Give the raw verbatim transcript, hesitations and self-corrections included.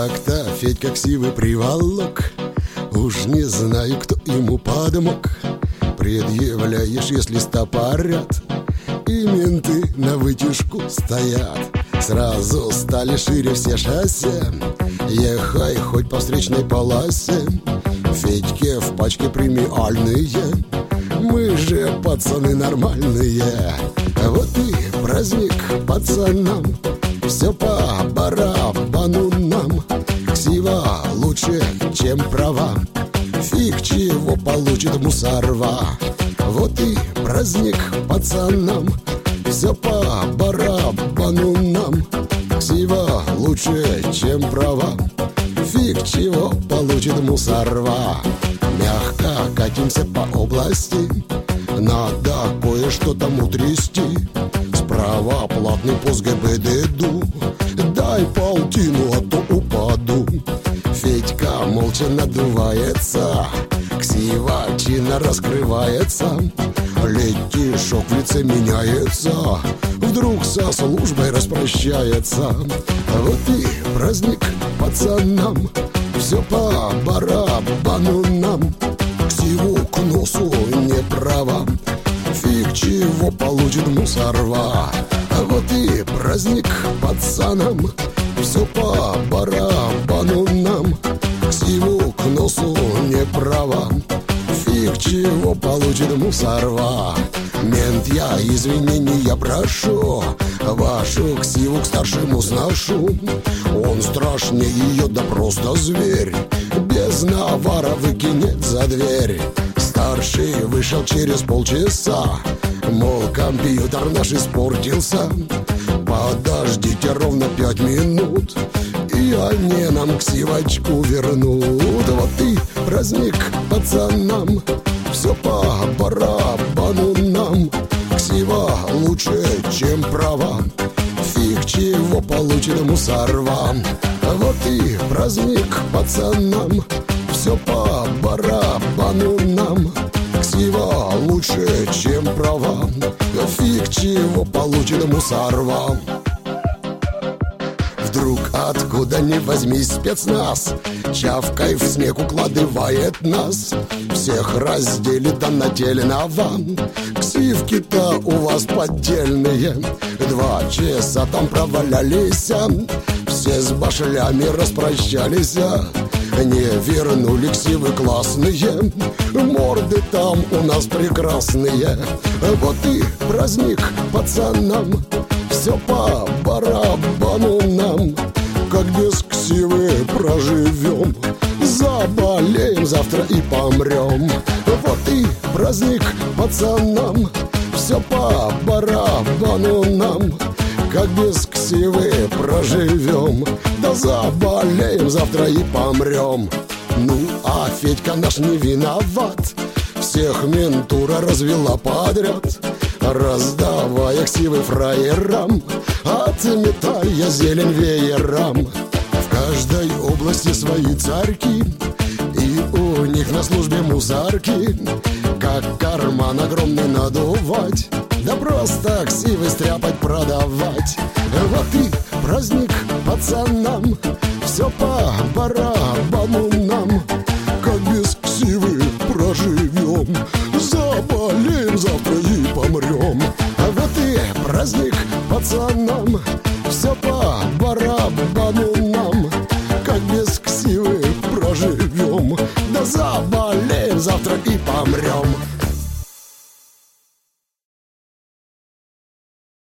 Как-то Федька ксивый приволок, уж не знаю, кто ему подмог. Предъявляешь, если стопорят, и менты на вытяжку стоят. Сразу стали шире все шоссе, ехай хоть по встречной полосе. Федьке в пачке премиальные, мы же пацаны нормальные. Вот и праздник пацанам, все по барабану нам. Ксива лучше, чем права, фиг чего получит мусорва. Вот и праздник пацанам, все по барабану нам. Ксива лучше, чем права, фиг чего получит мусорва. Мягко катимся по области, надо кое-что там утрясти. Справа платный пост ГИБДД, дай полтину, а то упаду. Федька молча надувается, ксива чинно раскрывается. Летишок в лице меняется, вдруг со службой распрощается. Вот и праздник пацанам, все по барабану нам. Ксиву к носу не права, фиг чего получит мусорва. Вот и праздник пацанам, все по барабану нам. Ксиву к носу не права, фиг чего получит мусорва. Мент, я извинения прошу, вашу ксиву к старшему сношу. Он страшнее ее, да просто зверь, без навара выкинет за дверь. Старший вышел через полчаса, мол, компьютер наш испортился. Подождите ровно пять минут, и они нам ксивочку вернут. Вот и праздник пацанам, все по барабану нам. Ксива лучше, чем права, фиг чего получит мусорва. Вот и праздник пацанам, все по барабану нам. Ксива лучше, чем права, фиг чего получит мусорва. Вдруг откуда ни возьмись спецназ, чавкой в снег укладывает нас. Всех разделит там нательного, ксивки-то у вас поддельные. Два часа там провалялись, все с башлями распрощались. Не вернули ксивы классные, морды там у нас прекрасные. Вот и праздник пацанам, все по барабану нам. Как без ксивы проживем, заболеем завтра и помрем. Вот и праздник пацанам, все по барабану нам. Как без ксивы проживем, да заболеем завтра и помрем. Ну а Федька наш не виноват, всех ментура развела подряд, раздавая ксивы фраерам, отметая зелень веерам. В каждой области свои царьки, и у них на службе мусорки. Как карман огромный надувать, да просто ксивы стряпать продавать. Вот и праздник пацанам, все по барабану нам. Как без ксивы проживем, заболеем завтра и помрем. Вот и праздник пацанам, все по барабану нам. Как без ксивы проживем, да заболеем завтра и помрем.